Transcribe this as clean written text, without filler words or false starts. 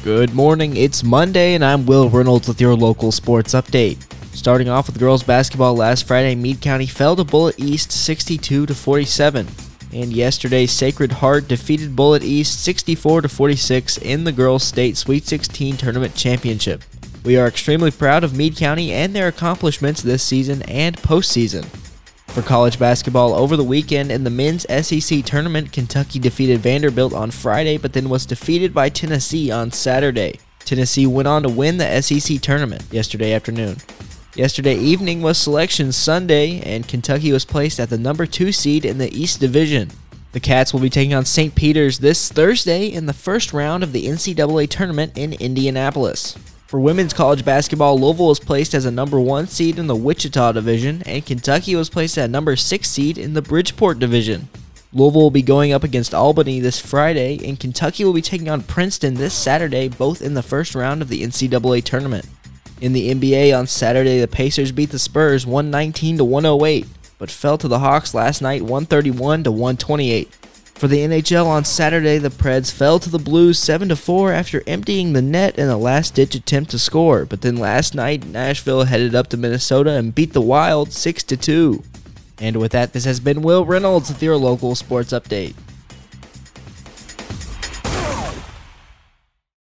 Good morning, it's Monday, and I'm Will Reynolds with your local sports update. Starting off with girls basketball, last Friday, Meade County fell to Bullitt East 62-47. And yesterday, Sacred Heart defeated Bullitt East 64-46 in the girls' state Sweet 16 tournament championship. We are extremely proud of Meade County and their accomplishments this season and postseason. For college basketball, over the weekend in the men's SEC tournament, Kentucky defeated Vanderbilt on Friday, but then was defeated by Tennessee on Saturday. Tennessee went on to win the SEC tournament yesterday afternoon. Yesterday evening was Selection Sunday, and Kentucky was placed at the number 2 seed in the East Division. The Cats will be taking on St. Peter's this Thursday in the first round of the NCAA tournament in Indianapolis. For women's college basketball, Louisville was placed as a number 1 seed in the Wichita Division, and Kentucky was placed at number 6 seed in the Bridgeport Division. Louisville will be going up against Albany this Friday, and Kentucky will be taking on Princeton this Saturday, both in the first round of the NCAA tournament. In the NBA on Saturday, the Pacers beat the Spurs 119-108, but fell to the Hawks last night 131-128. For the NHL on Saturday, the Preds fell to the Blues 7-4 after emptying the net in a last-ditch attempt to score, but then last night, Nashville headed up to Minnesota and beat the Wild 6-2. And with that, this has been Will Reynolds with your local sports update.